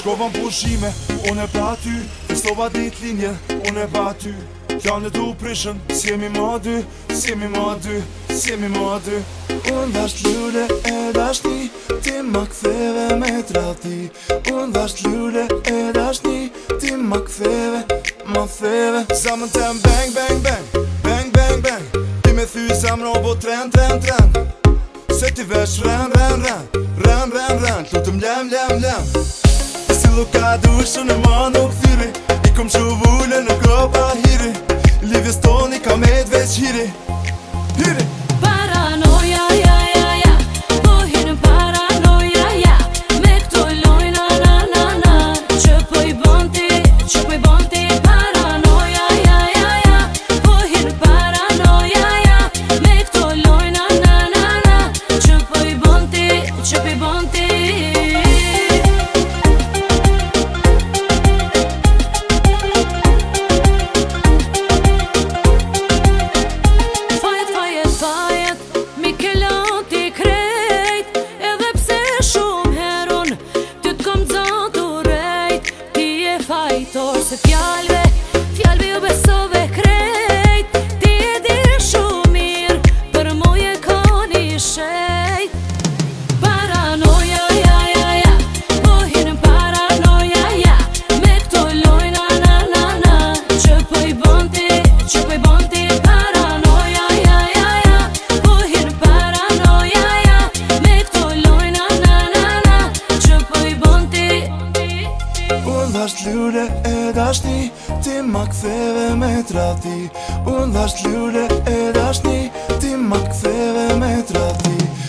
Shkova n'pushime, unë e pa ty Festova dit linje, unë e pa ty Planet u prishën, si jemi ma dy Si jemi ma dy, si jemi ma dy Unë dasht lule e dashni Ti ma ktheve me trati Unë dasht lule e dashni Ti ma ktheve, ma theve Zamën tem bang, bang, bang Bang, bang, bang Ti me thy zamën o bo tren, tren, tren Se ti vesh ren, ren, ren Ren, ren, ren Lutëm lem, lem, lem Si luka dushën e ma nuk thyri I kom shu vullë në kopa hiri Lidhjes toni ka me dveç hiri Hiri Paranoja, ja, ja, ja Po hirën paranoja, ja Me këto lojna, na, na, na Që po i bonti Paranoja, ja, ja, ja Po hirën paranoja, ja Me këto lojna, na, na, na Që po i bonti Se fjalve ju besove krejt Ti e di shumë mirë Për moje koni shejt Paranoja, ja, ja, ja Po hirën paranoja, ja Me këto lojna, na, na, na Që po i bonti Paranoja, ja, ja, ja Po hirën paranoja, ja Me këto lojna, na, na, na Që po i bonti Unë dasht lule e dashni Ti ma ktheve me trati Unë dasht lule e dashni Ti ma ktheve me trati